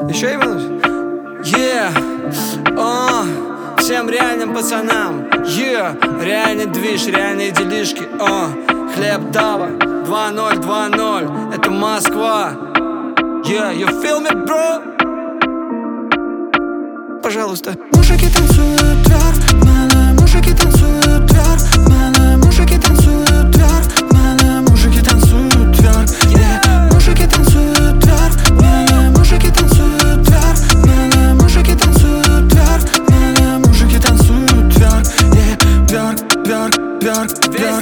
Еще Иванович? Всем реальным пацанам, реальный движ, реальные делишки, Хлеб Дава, 2-0, 2-0, это Москва. You feel me, bro? Пожалуйста. Мужики танцуют вверх, мужики танцуют вверх, мужики танцуют вверх, мужики танцуют вверх, мужики танцуют вверх, мужики танцуют вверх, мужики танцуют вверх, мужики танцуют вверх, вверх, вверх, вверх, вверх,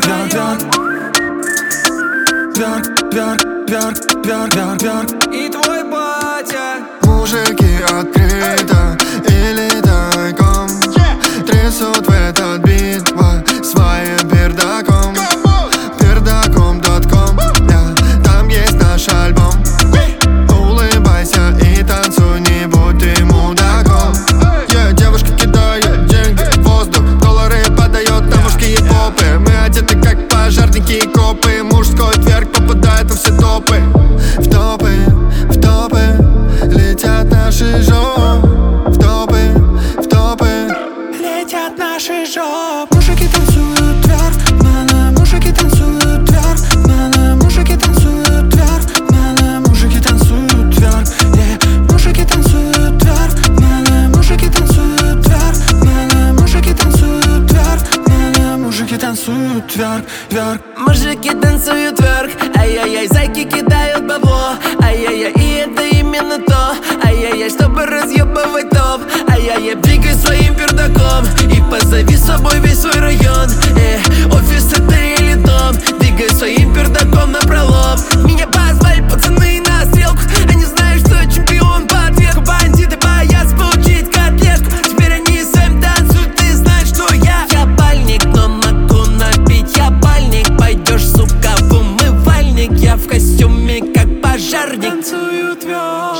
вверх, вверх, вверх, вверх, вверх, вверх. И твой батя. Мужики открыто или тайком трясут в этот бит своим пердаком. Пердаком.com, там есть наш альбом. Улыбайся и танцуй, не будь ты мудаком. Девушка кидает деньги в воздух, доллары подает на мужские попы. Мы одеты как пожарники и копы. Мужской тверк попадает во все топы. В топы, в топы летят наши жопы. В топы летят наши жопы. Мужики танцуют вверх, мужики танцуют вверх, мужики танцуют вверх, мужики танцуют вверх, мужики танцуют вверх, мужики танцуют вверх, мужики танцуют вверх, мужики танцуют вверх, вверх. Мужики танцуют вверх, ай-яй-яй, зайки кидают бабло, ай-яй-яй, и это именно то, ай-яй-яй, чтобы разъебывать топ, ай-яй-яй, двигай своим пердаком и позови с собой весь свой район, офис это или дом, двигай своим пердаком напролом. Меня позвали пацаны на стрелку, они знают, что я чемпион по ответу. Бандиты боятся получить котлетку, теперь они сами танцуют, ты знаешь, что я бальник, но могу набить, я бальник, пойдешь, сука, в умывальник, я в костюме, как пожарник. Танцуют вверх.